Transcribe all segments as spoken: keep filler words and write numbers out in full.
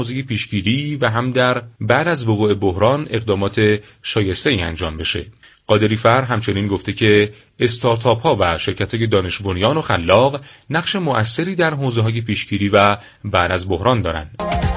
حوزه پیشگیری و هم در بعد از وقوع بحران اقدامات شایسته‌ای انجام بشه. قادری‌فر همچنین گفته که استارتاپ‌ها و شرکت‌های دانش بنیان و خلاق نقش مؤثری در حوزه‌های پیشگیری و بعد از بحران دارند.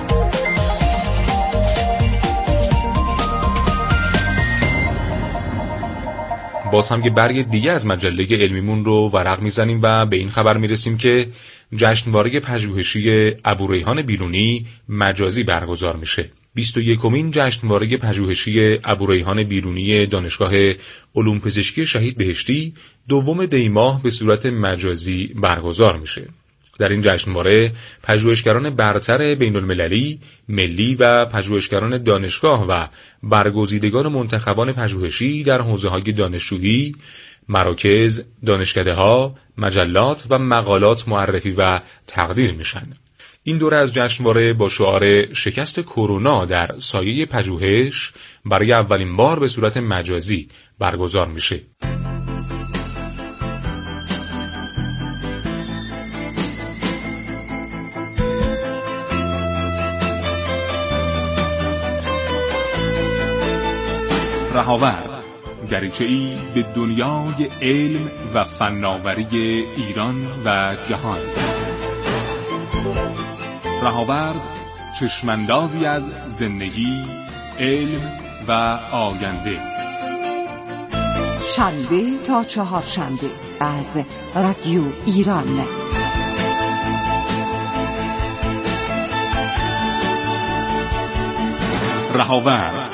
باز هم که برگ دیگه از مجله علمیمون رو ورق میزنیم و به این خبر میرسیم که جشنواره پژوهشی ابوریحان بیرونی مجازی برگزار میشه. بیست و یکمین جشنواره پژوهشی ابوریحان بیرونی دانشگاه علوم پزشکی شهید بهشتی دوم دی ماه به صورت مجازی برگزار میشه. در این جشنواره پژوهشگران برتر بین‌المللی، ملی و پژوهشگران دانشگاه و برگزیدگان منتخبان پژوهشی در حوزه‌های دانشجویی، مراکز، دانشکده‌ها، مجلات و مقالات معرفی و تقدیر میشن. این دوره از جشنواره با شعار شکست کرونا در سایه پژوهش برای اولین بار به صورت مجازی برگزار میشه. رهاورد، دریچه‌ای به دنیای علم و فناوری ایران و جهان. رهاورد، چشماندازی از زندگی، علم و آینده. شنبه تا چهارشنبه از رادیو ایران. رهاورد.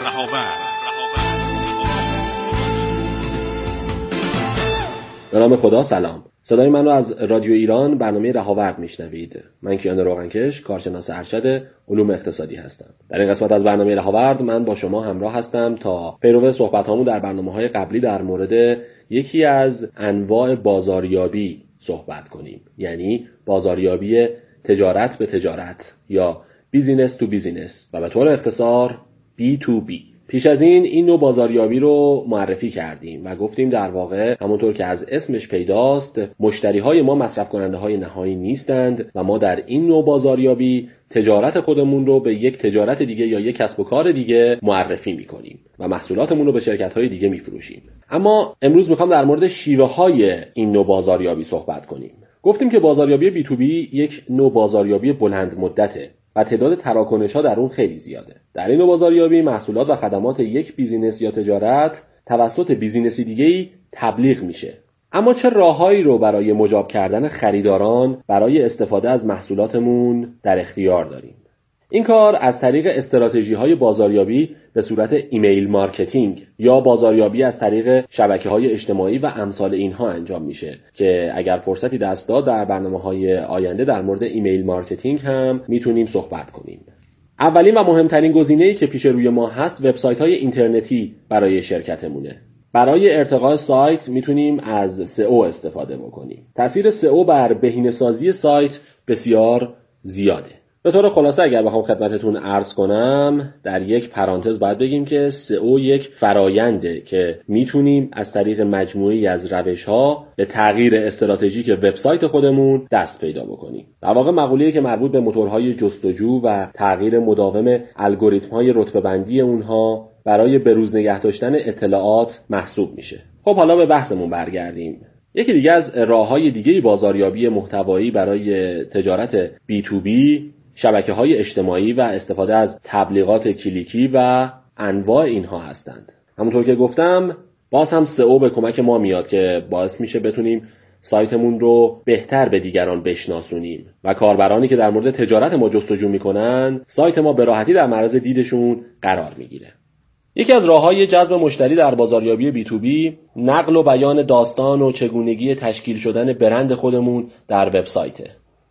به نام خدا، سلام. صدای من رو از رادیو ایران برنامه رهاورد میشنوید. من کیان روغنکش، کارشناس ارشد علوم اقتصادی هستم. در این قسمت از برنامه رهاورد من با شما همراه هستم تا پیرو صحبت‌هامون در برنامه‌های قبلی در مورد یکی از انواع بازاریابی صحبت کنیم، یعنی بازاریابی تجارت به تجارت یا بیزینس تو بیزینس و به طور اختصار بی تو بی. پیش از این این نوع بازاریابی رو معرفی کردیم و گفتیم در واقع همونطور که از اسمش پیداست مشتریهای ما مصرف کننده های نهایی نیستند و ما در این نوع بازاریابی تجارت خودمون رو به یک تجارت دیگه یا یک کسب و کار دیگه معرفی میکنیم و محصولاتمون رو به شرکت های دیگه میفروشیم. اما امروز میخوام در مورد شیوه های این نوع بازاریابی صحبت کنیم. گفتیم که بازاریابی بی تو بی یک نوع بازاریابی بلند مدته و تعداد تراکنش‌ها در اون خیلی زیاده. در این نوع بازاریابی محصولات و خدمات یک بیزینس یا تجارت توسط بیزینسی دیگه‌ای تبلیغ میشه. اما چه راههایی رو برای مجاب کردن خریداران برای استفاده از محصولاتمون در اختیار داریم؟ این کار از طریق استراتژی‌های بازاریابی به صورت ایمیل مارکتینگ یا بازاریابی از طریق شبکه‌های اجتماعی و امثال اینها انجام میشه که اگر فرصتی دست داد در برنامه‌های آینده در مورد ایمیل مارکتینگ هم میتونیم صحبت کنیم. اولین و مهمترین گزینه‌ای که پیش روی ما هست وبسایت‌های اینترنتی برای شرکتمونه. برای ارتقاء سایت میتونیم از سئو استفاده بکنیم. تاثیر سئو بر بهینه‌سازی سایت بسیار زیاده. به طور خلاصه اگر بخوام خدمتتون عرض کنم در یک پرانتز باید بگیم که سئو یک فراینده که میتونیم از طریق مجموعی از روش‌ها به تغییر استراتژیک وبسایت خودمون دست پیدا بکنیم. در واقع مقوله‌ای که مربوط به موتورهای جستجو و تغییر مداوم الگوریتم‌های رتبه‌بندی اونها برای بروز نگه داشتن اطلاعات محسوب میشه. خب حالا به بحثمون برگردیم. یکی دیگه از راه‌های دیگه بازاریابی محتوایی برای تجارت بی تو بی شبکه‌های اجتماعی و استفاده از تبلیغات کلیکی و انواع اینها هستند. همونطور که گفتم باز هم سئو به کمک ما میاد که باعث میشه بتونیم سایتمون رو بهتر به دیگران بشناسونیم و کاربرانی که در مورد تجارت ما جستجو میکنن سایت ما به راحتی در معرض دیدشون قرار میگیره. یکی از راه‌های جذب مشتری در بازاریابی بی تو بی نقل و بیان داستان و چگونگی تشکیل شدن برند خودمون در وبسایته.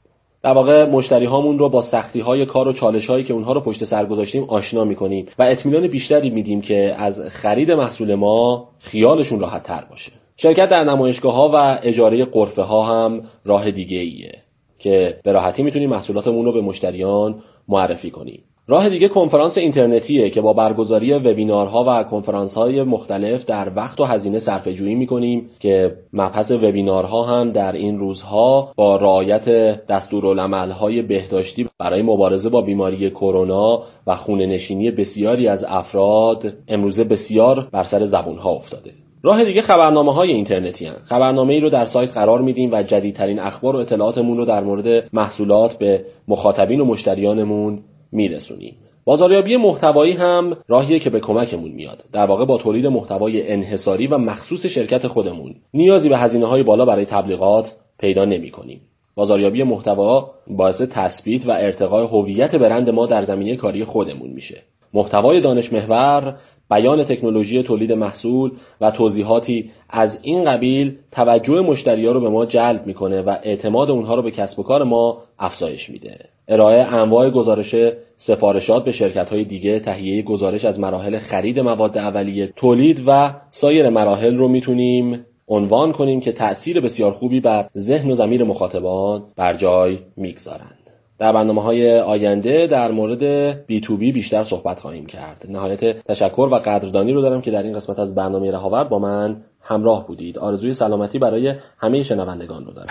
در واقع مشتری هامون رو با سختی های کار و چالش هایی که اونها رو پشت سر گذاشتیم آشنا میکنیم و اطمینان بیشتری میدیم که از خرید محصول ما خیالشون راحت تر باشه. شرکت در نمایشگاه ها و اجاره غرفه ها هم راه دیگه ایه که به راحتی میتونیم محصولاتمون رو به مشتریان معرفی کنیم. راه دیگه کنفرانس اینترنتیه که با برگزاری وبینارها و کنفرانس‌های مختلف در وقت و هزینه صرفه‌جویی می‌کنیم که مبحث وبینارها هم در این روزها با رعایت دستورالعمل‌های بهداشتی برای مبارزه با بیماری کرونا و خونه‌نشینی بسیاری از افراد امروزه بسیار بر سر زبون‌ها افتاده. راه دیگه خبرنامه‌های اینترنتی هستند. خبرنامه‌ای رو در سایت قرار میدیم و جدیدترین اخبار و اطلاعاتمون رو در مورد محصولات به مخاطبین و مشتریانمون میرسونیم. بازاریابی محتوایی هم راهیه که به کمکمون میاد. در واقع با تولید محتوای انحصاری و مخصوص شرکت خودمون نیازی به هزینه‌های بالا برای تبلیغات پیدا نمی‌کنیم. بازاریابی محتوا باعث تثبیت و ارتقای هویت برند ما در زمینه کاری خودمون میشه. محتوای دانش محور، بیان تکنولوژی تولید محصول و توضیحاتی از این قبیل توجه مشتری‌ها رو به ما جلب میکنه و اعتماد اونها رو به کسب و کار ما افزایش میده. ارائه انواع گزارش سفارشات به شرکت‌های دیگه، تهیه گزارش از مراحل خرید مواد اولیه، تولید و سایر مراحل رو میتونیم عنوان کنیم که تأثیر بسیار خوبی بر ذهن و ضمیر مخاطبان بر جای میگذارند. در برنامه‌های آینده در مورد بی تو بی بیشتر صحبت خواهیم کرد. نهایت تشکر و قدردانی رو دارم که در این قسمت از برنامه رهاورد با من همراه بودید. آرزوی سلامتی برای همه شنوندگان رو دارم.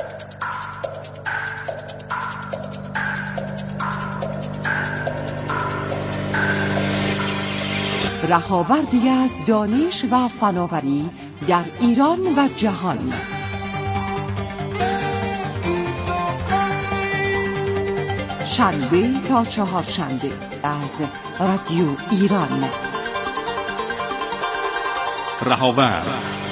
رهاوردی از دانش و فناوری در ایران و جهان. شنبه تا چهارشنبه از رادیو ایران. رهاورد.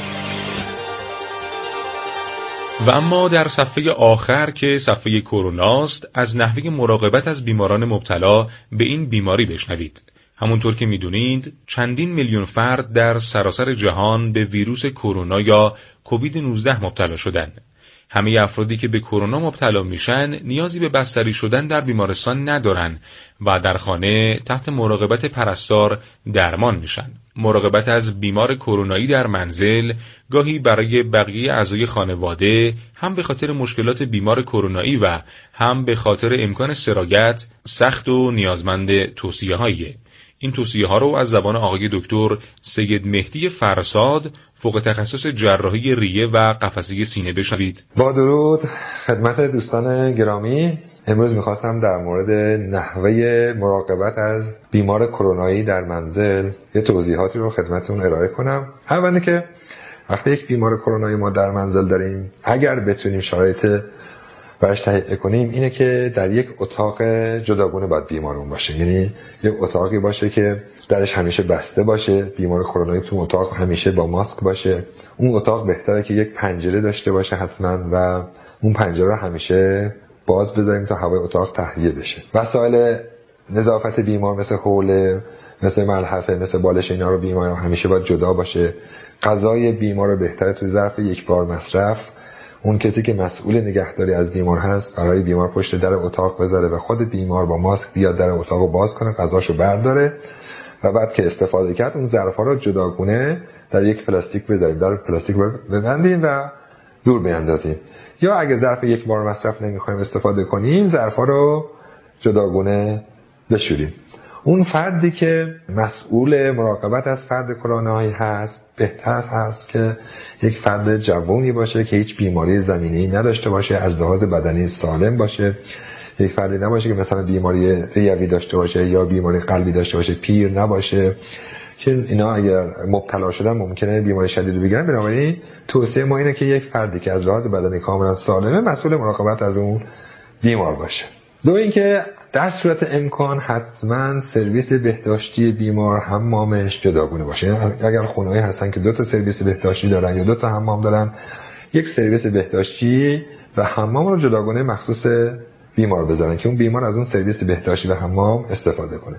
و اما در صفحه آخر که صفحه کروناست، از نحوه مراقبت از بیماران مبتلا به این بیماری بشنوید. همونطور که میدونید چندین میلیون فرد در سراسر جهان به ویروس کرونا یا کووید نوزده مبتلا شدن. همه افرادی که به کرونا مبتلا میشن نیازی به بستری شدن در بیمارستان ندارن و در خانه تحت مراقبت پرستار درمان میشن. مراقبت از بیمار کرونایی در منزل گاهی برای بقیه اعضای خانواده هم به خاطر مشکلات بیمار کرونایی و هم به خاطر امکان سرایت سخت و نیازمند توصیه‌هاییه. این توصیه ها رو از زبان آقای دکتر سید مهدی فرساد، فوق تخصص جراحی ریه و قفسه سینه بشنوید. با درود خدمت دوستان گرامی، امروز میخواستم در مورد نحوه مراقبت از بیمار کرونایی در منزل یه توضیحاتی رو خدمتتون ارائه کنم. اولی که وقتی یک بیمار کرونایی ما در منزل داریم، اگر بتونیم شرایط براش تهیه کنیم، اینه که در یک اتاق جداگونه باید بیمارمون باشه. یعنی یک اتاقی باشه که درش همیشه بسته باشه، بیمار کرونایی تو اتاق همیشه با ماسک باشه. اون اتاق بهتره که یک پنجره داشته باشه حتما و اون پنجره رو همیشه باز بذاریم تا هوای اتاق تهویه بشه. وسایل نظافت بیمار مثل حوله، مثل ملحفه، مثل بالش، اینا رو بیمار همیشه باید جدا باشه. غذای بیمار رو بهتره تو ظرف یک بار مصرف اون کسی که مسئول نگهداری از بیمار هست برای بیمار پشت در اتاق بذاره و خود بیمار با ماسک بیاد در اتاق رو باز کنه، غذاشو برداره و بعد که استفاده کرد اون ظرفا رو جداگونه در یک پلاستیک بذاریم، در پلاستیک ببندیم و دور بیاندازیم. یا اگه ظرف یک بار مصرف نمیخوایم استفاده کنیم، ظرفا رو جداگونه بشوریم. اون فردی که مسئول مراقبت از فرد کرونایی هست بهتر هست که یک فرد جوانی باشه که هیچ بیماری زمینه‌ای نداشته باشه، از لحاظ بدنی سالم باشه. یک فردی نباشه که مثلا بیماری ریوی داشته باشه یا بیماری قلبی داشته باشه، پیر نباشه که اینا اگر مبتلا شدن ممکنه بیماری شدید رو بگیرن. بنابراین توصیه ما اینه که یک فردی که از لحاظ بدنی کاملا سالمه مسئول مراقبت از اون بیمار باشه. دو اینکه در صورت امکان حتما سرویس بهداشتی بیمار حمامش جداگونه باشه. اگر خونه‌ای هستن که دو تا سرویس بهداشتی دارن یا دو تا حمام دارن، یک سرویس بهداشتی و حمام رو جداگونه مخصوص بیمار بذارن که اون بیمار از اون سرویس بهداشتی و حمام استفاده کنه.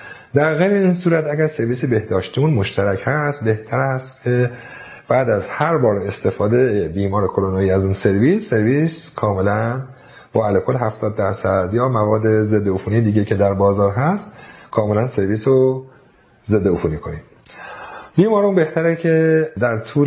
در غیر این صورت اگر سرویس بهداشتیمون مشترک هست، بهتر است که بعد از هر بار استفاده بیمار کرونایی از اون سرویس، سرویس کاملا با الکل هفتاد درصد یا مواد ضد عفونی دیگه که در بازار هست کاملا سرویس رو ضد عفونی کنیم. بیمارون بهتره که در طول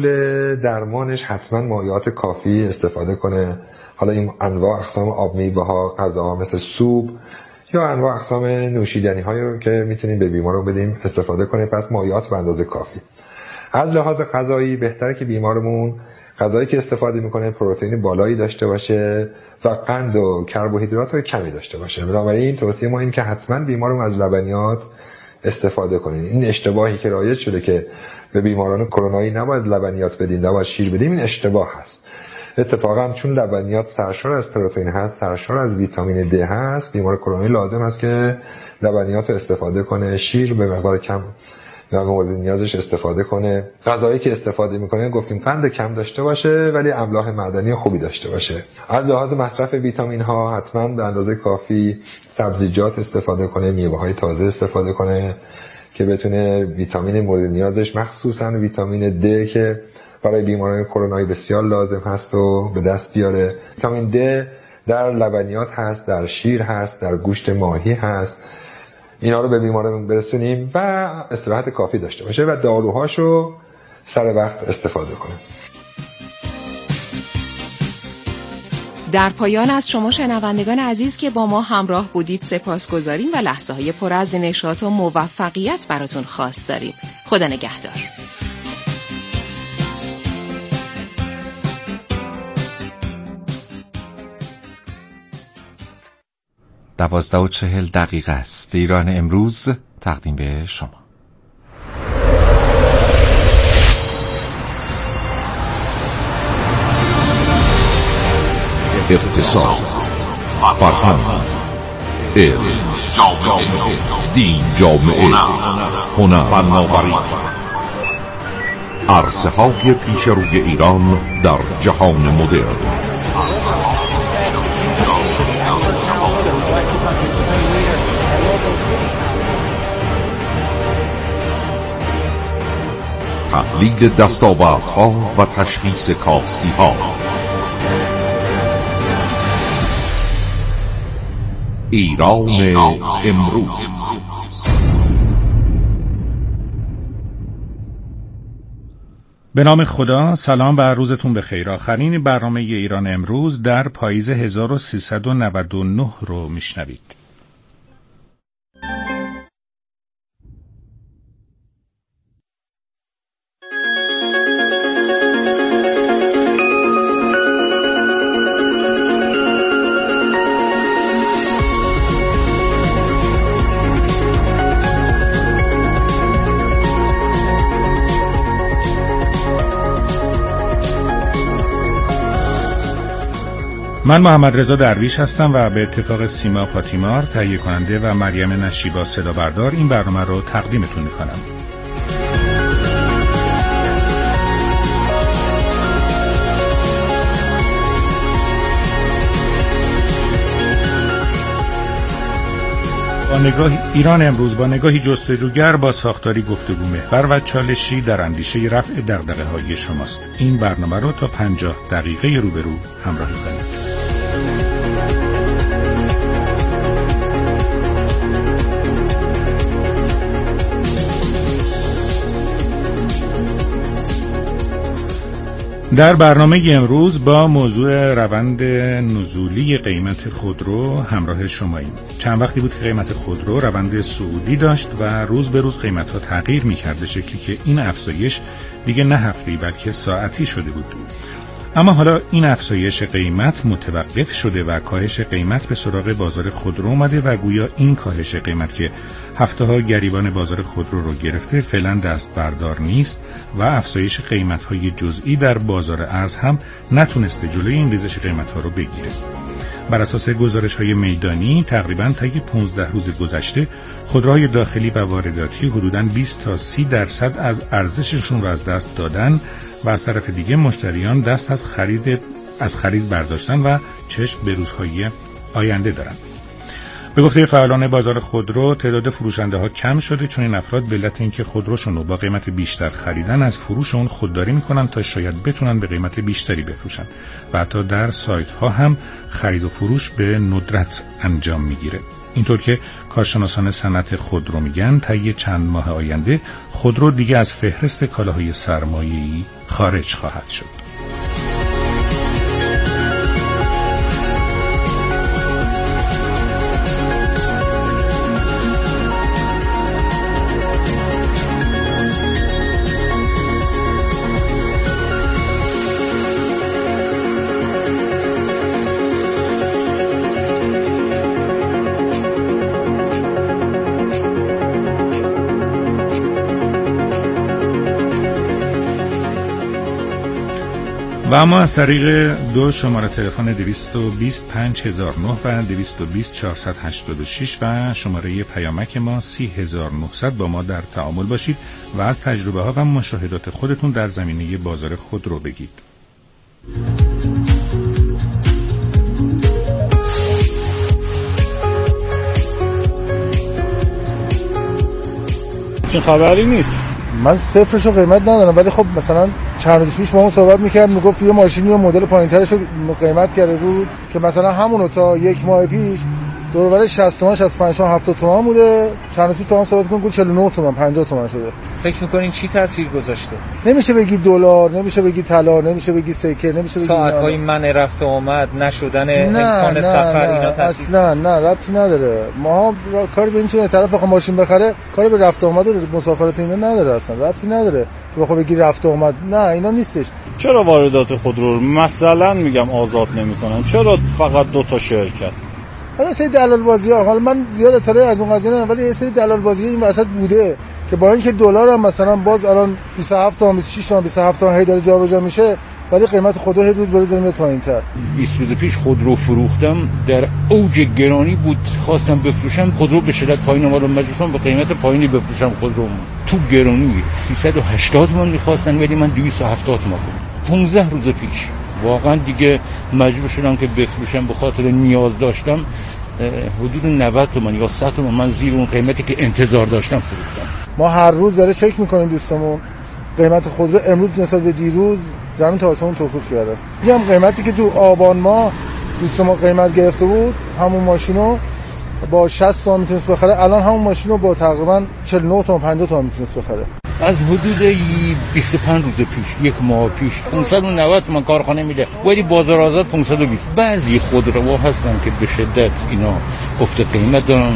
درمانش حتما مایعات کافی استفاده کنه. حالا این انواع اقسام آب میوه ها، غذاها مثل سوپ یا انواع اقسام نوشیدنی هایی رو که میتونیم به بیمارمون بدیم استفاده کنیم. پس مایعات به اندازه کافی. از لحاظ غذایی بهتره که بیمارمون غذایی که استفاده میکنه پروتئین بالایی داشته باشه و قند و کربوهیدرات رو کمی داشته باشه. بنابراین توصیه ما این که حتما بیمارمون از لبنیات استفاده کنین. این اشتباهی که رایج شده که به بیماران کرونایی نباید لبنیات بدیم، نباید شیر بدیم، این اشتباه هست. اتفاقا چون لبنیات سرشار از پروتئین هست، سرشار از ویتامین د هست، بیمار کرونایی لازم است که لبنیات رو استفاده کنه، شیر به مقدار کم یا مورد نیازش استفاده کنه. غذایی که استفاده میکنه گفتیم قند کم داشته باشه ولی املاح معدنی خوبی داشته باشه. از لحاظ مصرف ویتامین ها حتما به اندازه کافی سبزیجات استفاده کنه، میوه های تازه استفاده کنه که بتونه ویتامین مورد نیازش مخصوصا ویتامین د که برای بیماران کرونایی بسیار لازم هست و به دست بیاره. ویتامین د در لبنیات هست، در شیر هست، در گوشت ماهی هست. اینا رو به بیمارمون برسونیم و استراحت کافی داشته باشه و داروهاشو سر وقت استفاده کنه. در پایان از شما شنوندگان عزیز که با ما همراه بودید سپاسگزاریم و لحظه های پر از نشاط و موفقیت براتون خواست داریم. خدا نگهدار. دوازده و چهل دقیقه است. ایران امروز تقدیم به شما. اقتصاد، فرهنگ، علم، جامعه، دین، جامعه، هنر، فناوری، عرصه های پیش روی ایران در جهان مدرن. تحلیل دستاوردها و تشخیص کاستی‌ها. ایران امروز. به نام خدا، سلام و روزتون بخیر. آخرین برنامه ایران امروز در پاییز هزار و سیصد و نود و نه رو میشنوید. من محمد رضا درویش هستم و به اتفاق سیما پاتیمار تهیه کننده و مریم نشیبا صدا بردار این برنامه رو تقدیمتون میکنم. با نگاه ایران امروز با نگاهی جستجوگر با ساختاری گفتگو محور و چالشی در اندیشه رفع دغدغه‌های شماست. این برنامه رو تا پنجاه دقیقه روبرو همراهی کنید. در برنامه امروز با موضوع روند نزولی قیمت خودرو همراه شماییم. چند وقتی بود که قیمت خودرو روند صعودی داشت و روز به روز قیمت‌ها تغییر می‌کرد به شکلی که این افزایش دیگه نه هفته‌ای بلکه ساعتی شده بود. اما حالا این افزایش قیمت متوقف شده و کاهش قیمت به سراغ بازار خودرو اومده و گویا این کاهش قیمت که هفته‌ها گریبان بازار خودرو رو گرفته فعلا دست بردار نیست و افزایش قیمت‌های جزئی در بازار ارز هم نتونسته جلوی این ریزش قیمت‌ها رو بگیره. بر اساس گزارش‌های میدانی تقریباً طی پانزده روز گذشته خودروهای داخلی و وارداتی حدوداً بیست تا سی درصد از ارزششون رو از دست دادن و از طرف دیگه مشتریان دست از خرید از خرید برداشتن و چشم به روزهای آینده دارن. به گفته فعالان بازار خودرو تعداد فروشنده ها کم شده چون این افراد به علت اینکه خودروشون رو با قیمت بیشتر خریدن از فروش اون خودداری میکنن تا شاید بتونن به قیمت بیشتری بفروشن و حتی در سایت ها هم خرید و فروش به ندرت انجام میگیره. اینطور که کارشناسان صنعت خودرو میگن طی چند ماه آینده خودرو دیگه از فهرست کالاهای سرمایه‌ای خارج خواهد شد. و اما از طریق دو شماره تلفن دویست و بیست پنج هزار و نه و دویست و بیست چهارصد و هشتاد و شش و شماره پیامک ما سی هزار و نهصد با ما در تعامل باشید و از تجربه ها و مشاهدات خودتون در زمینه بازار خودرو بگید. چه خبری نیست. من صفرشو قیمت ندارم، ولی خب مثلا چند روز پیش با اون صحبت میکرد، میگفت یه ماشینی و مدل پایینترشو قیمت کرده بود که مثلا همونو تا یک ماه پیش دور و بر شصت تومن شصت و پنج تومن هفتاد تومن بوده، چند روز پیش با اون صحبت کنم چهل و نه تومن پنجاه تومن شده. فکر میکنین چی تاثیر گذاشته؟ نمیشه بگی دلار، نمیشه بگی طلا، نمیشه بگی سکه، نمیشه بگی ساعت‌های من رفت و آمد، نشدن امکان سفر، اینا تاثیر اصلا نه ربطی نداره. ما کار به این چه طرف بخوام ماشین بخره، کار به رفت و آمد و مسافرت اینا نداره، اصلا ربطی نداره که بخوام بگی رفت و آمد، نه اینا نیستش. چرا واردات خودرو مثلا میگم آزاد نمیکنن؟ چرا فقط دو تا شرکت؟ حالا سری دلال بازی‌ها، حالا من زیاد اطلاعی از اون قضیه ندارم، ولی یه سری دلال بازی این وسط بوده که با اینکه دلار هم مثلا باز الان بیست و هفت تومن بیست و شش تومن بیست و هفت تومن هی داره جابجا میشه، ولی قیمت خودرو هر روز بره زمین پایین‌تر. بیست روز پیش خودرو فروختم، در اوج گرانی بود، خواستم بفروشم، خودرو به شدت پایین اومد، مجبور شدم به قیمت پایینی بفروشم خودرو. تو گرانی سیصد و هشتاد تومن می‌خواستن، ولی من دویست و هفتاد تومن فروختم. پانزده روز پیش واقعا دیگه مجبور شدم که بفروشم، به خاطر نیاز داشتم. حدود نود تومن یا صد تومن من زیر اون قیمتی که انتظار داشتم فروختم. ما هر روز داره چک میکنیم دوستمون قیمت خودرو امروز نسبت به دیروز زمین تا آسمون توفیق کرده. میگم قیمتی که تو آبان ما دوست ما قیمت گرفته بود، همون ماشینو با شصت تومن میتونست بخره، الان همون ماشینو با تقریبا چهل و نه تومن پنجاه تومن میتونست بخره. از حدود بیست و پنج روز پیش، یک ماه پیش پانصد و نود تومن کارخانه میده، ولی بازار آزاد پانصد و بیست. بعضی خودروها هستن که به شدت اینا افت قیمت دارن.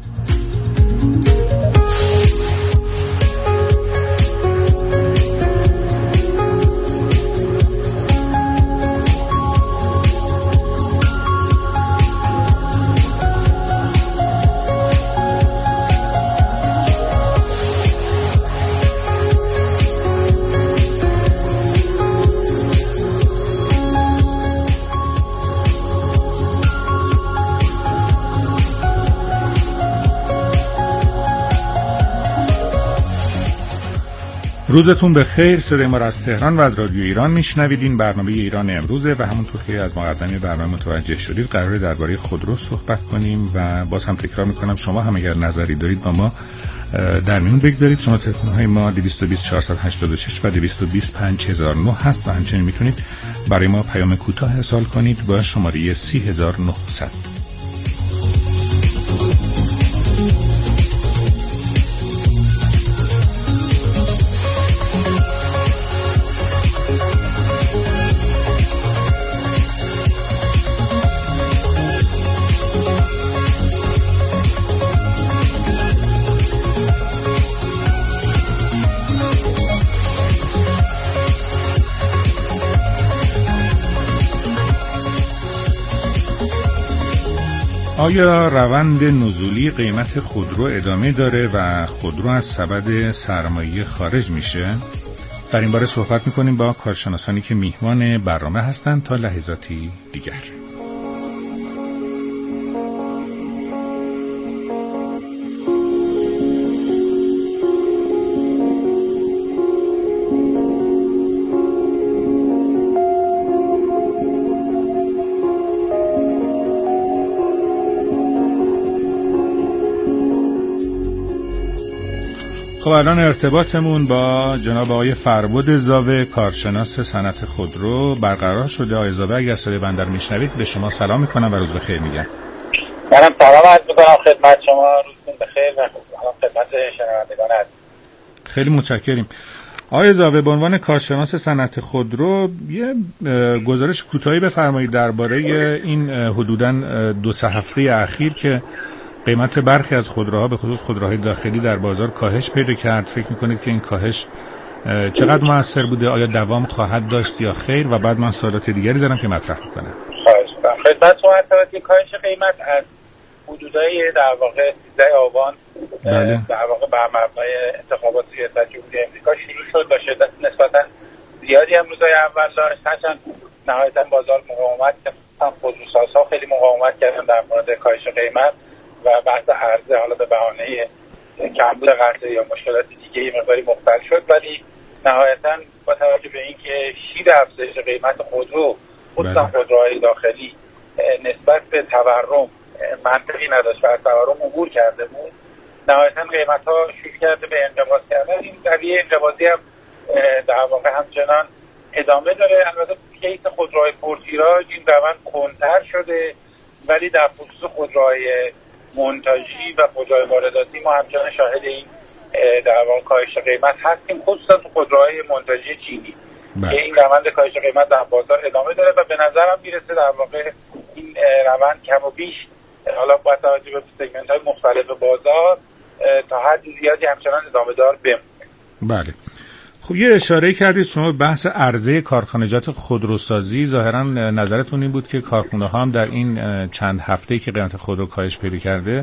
روزتون بخیر. صدای ما را از تهران و از رادیو ایران میشنوید. این برنامه ایران امروزه و همونطور که از مقدمه برنامه متوجه شدید قراره درباره خودرو صحبت کنیم و باز هم تکرار میکنم شما هم اگر نظری دارید با ما در میون بگذارید. شما تلفن های ما دویست و بیست چهارصد و هشتاد و شش و دویست و بیست پنج هزار و نه هست و همچنین میتونید برای ما پیام کوتاه ارسال کنید با شماره سی هزار و نهصد. آیا روند نزولی قیمت خودرو ادامه داره و خودرو از سبد سرمایه خارج میشه؟ در این باره صحبت میکنیم با کارشناسانی که میهمان برنامه هستند تا لحظاتی دیگر. خب الان ارتباطمون با جناب آقای فربد زاوه کارشناس صنعت خودرو برقرار شده. آقای زاوه اگر صدای بنده رو میشنوید به شما سلام میکنم و روز بخیر میگم. منم سلام عرض میکنم خدمت شما، روزتون بخیر و خدمت شنوندگان عزیز. خیلی متشکریم. آقای زاوه به عنوان کارشناس صنعت خودرو یه گزارش کوتاهی بفرمایید درباره این حدوداً دو سه هفته اخیر که قیمت برخی از خودروها به خصوص خودروهای داخلی در بازار کاهش پیدا کرد. فکر میکنید که این کاهش چقدر موثر بوده؟ آیا دوام خواهد داشت یا خیر؟ و بعد من سوالات دیگری دارم که مطرح میکنم. خواهش میکنم. خدمتتون عرض که کاهش قیمت از حدودای در واقع سیزده آبان بله. در واقع بر مبنای انتخابات ریاست جمهوری آمریکا شروع شد و شدت نسبتاً زیادی هم روزهای اول داشت، هرچند نهایتا بازار مقاومت کرد، خودروسازها خیلی مقاومت کردن در مورد کاهش قیمت و بحث عرضه حالا به بهانه کمبود قرضه یا مشکلات دیگه یه مقداری مختل شد، ولی نهایتا با توجه به اینکه شیب افزایش قیمت خودرو خصوصا خودروهای داخلی نسبت به تورم منطقی نداشت و از تورم عبور کرده بود، نهایتا قیمت ها شروع کرده به انقباض کردن. این رویه انقباضی هم در واقع همچنان ادامه داره. البته کیس خودروهای پرتیراژ این روند کنتر شده، ولی در خصوص خودروهای مونتاژی و خودروهای وارداتی ما همچنان شاهد این در واقع کاهش قیمت هستیم، خصوصا تو خودروهای مونتاژی چینی که این روند کاهش قیمت در بازار ادامه داره و به نظرم میرسه در واقع این روند کم و بیش حالا با توجه به سگمنت های مختلف بازار تا حد زیادی همچنان ادامه دار بمونه. بله. خب یه اشاره کردید شما بحث عرضه کارخانجات خودروسازی، ظاهرا نظرتون این بود که کارخانه ها هم در این چند هفته‌ای که قیمت خودرو کاهش پیدا کرده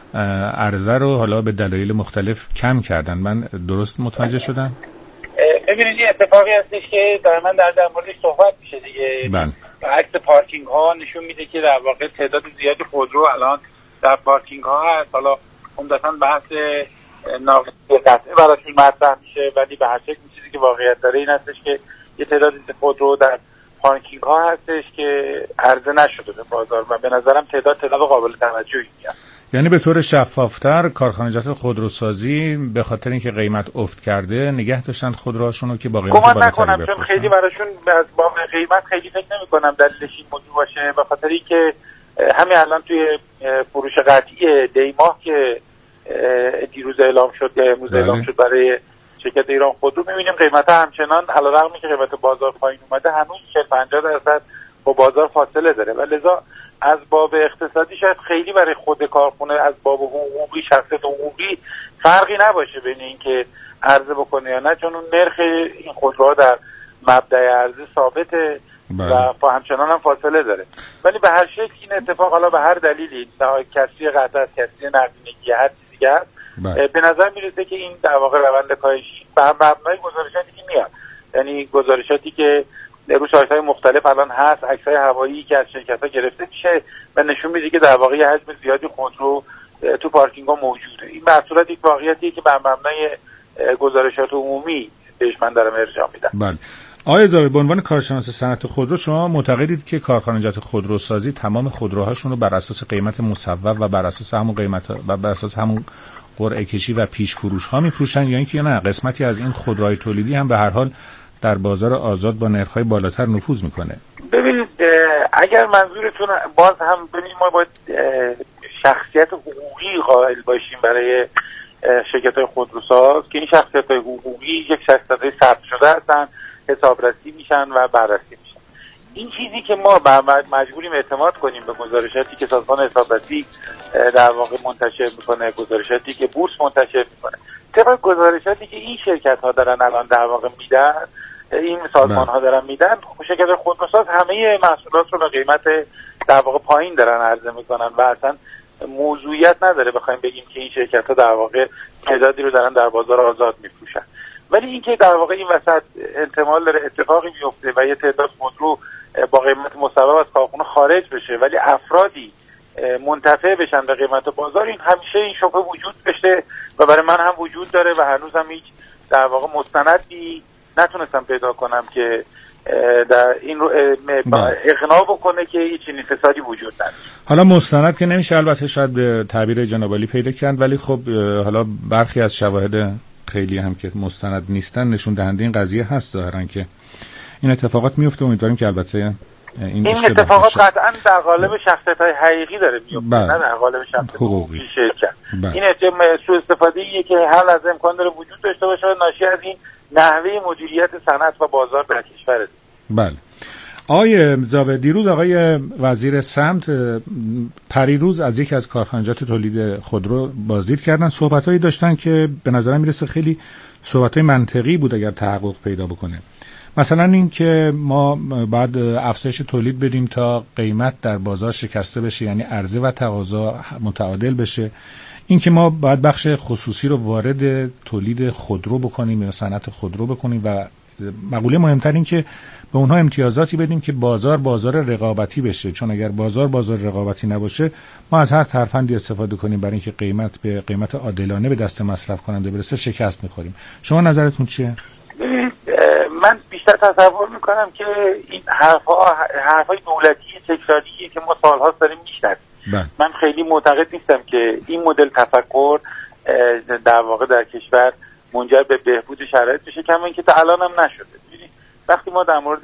عرضه رو حالا به دلایل مختلف کم کردن. من درست متوجه شدم؟ ببینید این اتفاقی هستش که در من در, در موردش صحبت میشه دیگه. بله. عکس پارکینگ ها نشون میده که در واقع تعداد زیادی خودرو الان در پارکینگ ها هست. حالا عمدتاً بحث ناقصی قطعه براشون مطرح میشه، ولی به هر شکل چیزی که واقعیت داره این هستش که یه تعداد خودرو در پارکینگ ها هستش که عرضه نشده به بازار و به نظرم تعداد تعداد قابل توجهی میاد. یعنی به طور شفافتر کارخانجات خودروسازی به خاطر اینکه قیمت افت کرده نگه داشتن خودروهاشونو که با قیمت بالاتری بفروشن. چون خیلی براشون از با قیمت خیلی فکر نمی‌کنم دلیلش این موضوع باشه، به خاطر اینکه همین الان توی فروش قطعی دیماه که دیروز اعلام شد یا امروز اعلام شد برای شرکت ایران خودرو، می‌بینیم قیمت‌ها همچنان علیرغم اینکه قیمت بازار پایین اومده هنوز چهل پنجاه درصد با بازار فاصله داره و لذا از باب اقتصادی شاید خیلی برای خود کارخونه از باب حقوقی شخصیت حقوقی فرقی نباشه بین اینکه عرضه بکنه یا نه، چون اون نرخ این خودروها در مبدأ عرضه ثابته و همچنان هم فاصله داره. ولی به هر شکل این اتفاق حالا به هر دلیلی کسری قطع کسری نقدینگی هر چیزی دیگه به نظر میرسه که این در واقع روند کاهشی به مبنای گزارشاتی که میاد، یعنی گزارشاتی که رو سایت‌های مختلف الان هست، عکس‌های هوایی که از شرکت‌ها گرفته میشه و نشون میده که در واقع یه حجم زیادی خودرو تو پارکینگ‌ها موجوده. این به صورت یک واقعیتیه که به مبنای گزارشات عمومی بهش من دارم ارجاع میدم. بله. آقای زاوی، به عنوان کارشناس صنعت خودرو شما معتقدید که کارخانجات خودروسازی تمام خودروهاشون رو بر اساس قیمت مصوب و بر اساس همون قیمت و بر اساس همون قرعه کشی و پیش فروش ها میفروشن، یا اینکه نه قسمتی از این خودروهای تولیدی هم به هر حال در بازار آزاد با نرخ‌های بالاتر نفوذ میکنه؟ ببینید اگر منظورتون باز هم ببینید ما باید شخصیت حقوقی قائل باشیم برای شرکت‌های خودروساز که این شخصیت‌های حقوقی یک شخصیت‌های ثبت شده هستن، حسابرسی میشن و بررسی میشن. این چیزی که ما مجبوریم اعتماد کنیم به گزارشاتی که سازمان حسابرسی در واقع منتشر میکنه، گزارشاتی که بورس منتشر میکنه، طبق گزارشاتی که این شرکت‌ها دارن الان در واقع میدن، این سازمان ها دارن میدن، شرکت خودروساز همه محصولات رو به قیمت در واقع پایین دارن عرضه میکنن و اصلا موضوعیت نداره بخوایم بگیم که این شرکت ها در واقع تعدادی رو دارن در بازار آزاد میفروشن. ولی اینکه در واقع این وسط احتمال داره اتفاقی بیفته و یه تعداد خودرو با قیمت مصوب از کارخونه خارج بشه ولی افرادی منتفع بشن به قیمت بازار، این همیشه این شبهه وجود داشته و برای من هم وجود داره و هنوز هم هیچ در واقع مستندی نتونستم پیدا کنم که در این رو اقناع بکنه که هیچ چنین فسادی وجود نداره. حالا مستند که نمیشه البته شاید به تعبیر جناب عالی پیدا کرد، ولی خب حالا برخی از شواهد خیلی هم که مستند نیستن نشون دهنده این قضیه هست ظاهرا که این اتفاقات میفته. امیدواریم که البته این, این اتفاقات قطعا در قالب شخصیت‌های حقیقی داره میفته، نه در قالب شخصیت حقوقی شرکت. این سوء استفاده‌ایه که هر از امکان داره وجود داشته باشه ناشی از این نحوه مدیریت صنعت و بازار در کشور. بله. آقای زاوی، دیروز آقای وزیر سمت پریروز از یکی از کارخانجات تولید خودرو بازدید کردن، صحبتایی داشتن که به نظرم میرسه خیلی صحبتای منطقی بود اگر تحقق پیدا بکنه. مثلا این که ما بعد افزایش تولید بدیم تا قیمت در بازار شکسته بشه، یعنی عرضه و تقاضا متعادل بشه. این که ما باید بخش خصوصی رو وارد تولید خودرو بکنیم یا صنعت خودرو بکنیم و مقوله مهمتر این که به اونها امتیازاتی بدیم که بازار بازار رقابتی بشه، چون اگر بازار بازار رقابتی نباشه ما از هر ترفندی استفاده کنیم برای اینکه قیمت به قیمت عادلانه به دست مصرف کننده برسه شکست می‌خوریم. شما نظرتون چیه؟ من بیشتر تصور میکنم که این حرفا حرفای دولتی تکراریه که ما سال‌ها داریم میشنویم. من خیلی معتقد نیستم که این مدل تفکر در واقع در کشور منجر به بهبود شرایط بشه، کما اینکه تا الان هم نشده. وقتی ما در مورد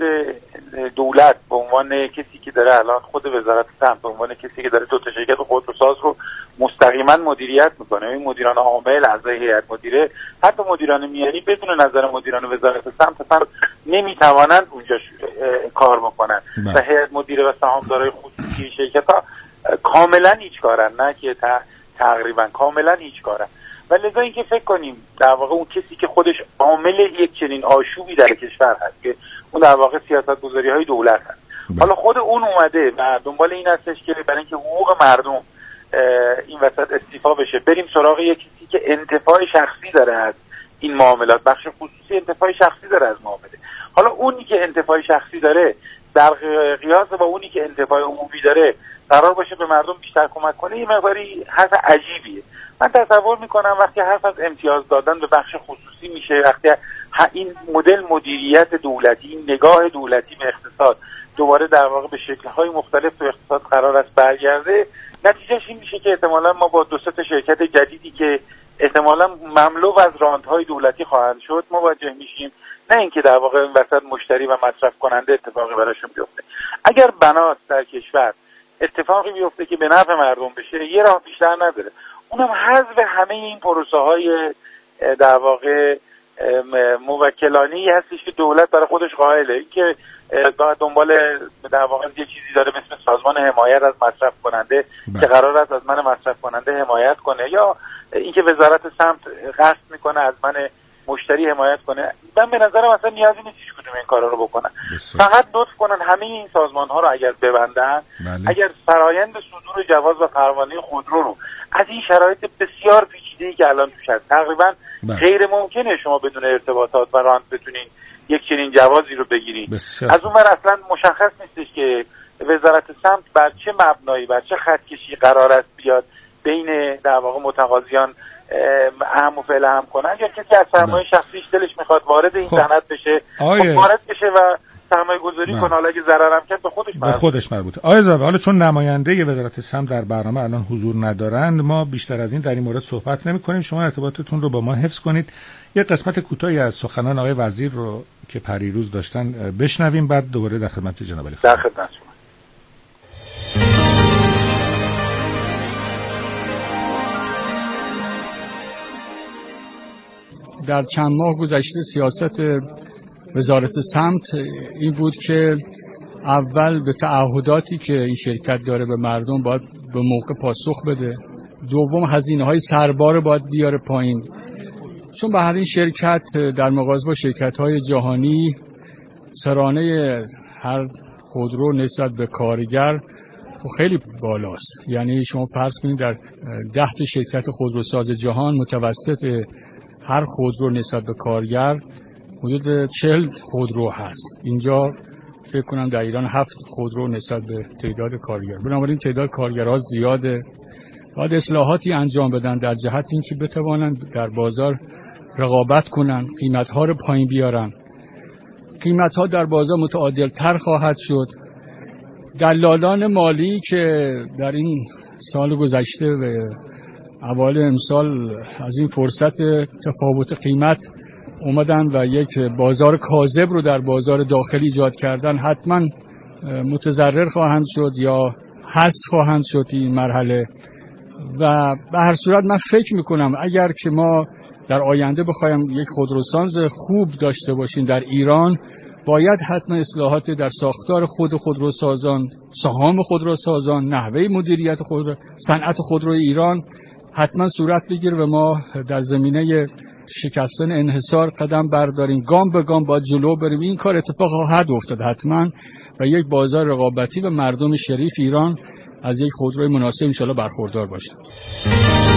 دولت به عنوان کسی که داره الان خود وزارت سمت به عنوان کسی که داره دو تا شرکت خودروساز رو مستقیما مدیریت میکنه، این مدیران عامل، اعضای هیئت مدیره، حتی مدیران میانی بدون نظر مدیران وزارت سمت اصلا نمیتوانند اونجا کار بکنن و هیئت مدیره و سهامدارای خصوصی شرکت ها کاملا هیچ کارن، نه که تقریبا کاملا هیچ کارن. و لذا اینکه فکر کنیم در واقع اون کسی که خودش عامل یک چنین آشوبی در کشور هست که اون در واقع سیاست‌گذاری های دولت هست، حالا خود اون اومده و دنبال این هستش که برای اینکه حقوق مردم این وسط استیفا بشه بریم سراغ یک کسی که انتفاع شخصی داره از این معاملات، بخش خصوصی انتفاع شخصی داره از معامله. حالا اونی که انتفاع شخصی داره در قیاس با اونی که انتفاع عمومی داره قرار باشه به مردم بیشتر کمک کنه، این مقداری حرف عجیبیه. من تصور میکنم وقتی حرف از امتیاز دادن به بخش خصوصی میشه، وقتی این مدل مدیریت دولتی، این نگاه دولتی به اقتصاد دوباره در واقع به شکل‌های مختلف تو اقتصاد قرار است برگرده، نتیجهش این میشه که احتمالاً ما با دو سه تا شرکت جدیدی که احتمالاً مملو از راندهای دولتی خواهند شد مواجه میشیم، نه اینکه در واقع این وسط مشتری و مصرف کننده اتفاقی براشون بیفته. اگر بناست در کشور اتفاقی بیفته که به نفع مردم بشه، یه راه بیشتر نداره، اونم حذف همه این پروسه های در واقع موکلانه‌ای هستش که دولت برای خودش قائله، این که دنبال در واقع یه چیزی داره مثل سازمان حمایت از مصرف کننده بله. که قرار است از من مصرف کننده حمایت کنه، یا اینکه وزارت سمت قصد میکنه از من مشتری حمایت کنه. من به نظرم اصلا نیازی نیست هیچ کدوم این کارا رو بکنن، فقط لطف کنن همه این سازمان ها رو اگر ببندن بله. اگر فرآیند صدور جواز و پروانه خودرو رو از این شرایط بسیار پیچیده‌ای که الان توش هست تقریبا بله. غیر ممکنه شما بدون ارتباطات و رانت بتونین یک چنین جوازی رو بگیرید. از اون ور اصلا مشخص نیستش که وزارت سمت بر چه مبنایی بر چه خطکشی قرار است بیاد بین در واقع متقاضیان اهم و فعل هم کنن، یا کسی از سرمایه شخصیش دلش میخواد وارد این صنعت بشه وارد بشه و سرمایه گذاری کنه، حالا اگه ضررم کرد به خودش مربوطه. به خودش مربوطه. آقای زاویه، حالا چون نماینده وزارت سمت در برنامه الان حضور ندارند ما بیشتر از این در این مورد صحبت نمی‌کنیم. شما ارتباطتون رو با ما حفظ کنید. یه قسمت کوتاهی از سخنان آقای وزیر رو که پریروز داشتن بشنویم، بعد دوباره در خدمت جناب علی در خدمت شما. در چند ماه گذشته سیاست وزارت سمت این بود که اول به تعهداتی که این شرکت داره به مردم باید به موقع پاسخ بده، دوم هزینه‌های سربار باید بیاره پایین، چون به هر این شرکت در مقایسه با شرکت‌های جهانی سرانه هر خودرو نسبت به کارگر خیلی بالاست. یعنی شما فرض کنید در ده تا شرکت خودروساز جهان متوسط هر خودرو نسبت به کارگر حدود چهل خودرو هست. اینجا فکر کنم در ایران هفت خودرو نسبت به تعداد کارگر. بنابراین تعداد کارگرها زیاده. باید اصلاحاتی انجام بدن در جهت اینکه بتوانند در بازار رقابت کنند، قیمت‌ها رو پایین بیارن. قیمت‌ها در بازار متعادل تر خواهد شد. دلالان مالی که در این سال گذشته و اوایل امسال از این فرصت تفاوت قیمت اومدن و یک بازار کاذب رو در بازار داخلی ایجاد کردن، حتما متضرر خواهند شد یا حذف خواهند شد این مرحله. و به هر صورت من فکر میکنم اگر که ما در آینده بخوایم یک خودروساز خوب داشته باشیم در ایران، باید حتما اصلاحات در ساختار خود خودروسازان، سهام خودروسازان، نحوه مدیریت خودرو، صنعت خودروی ایران حتما صورت بگیره و ما در زمینه شکستن انحصار قدم برداریم، گام به گام باید جلو بریم. این کار اتفاق خواهد افتاد حتما و یک بازار رقابتی و مردم شریف ایران از یک خودروی مناسب انشالله برخوردار باشند.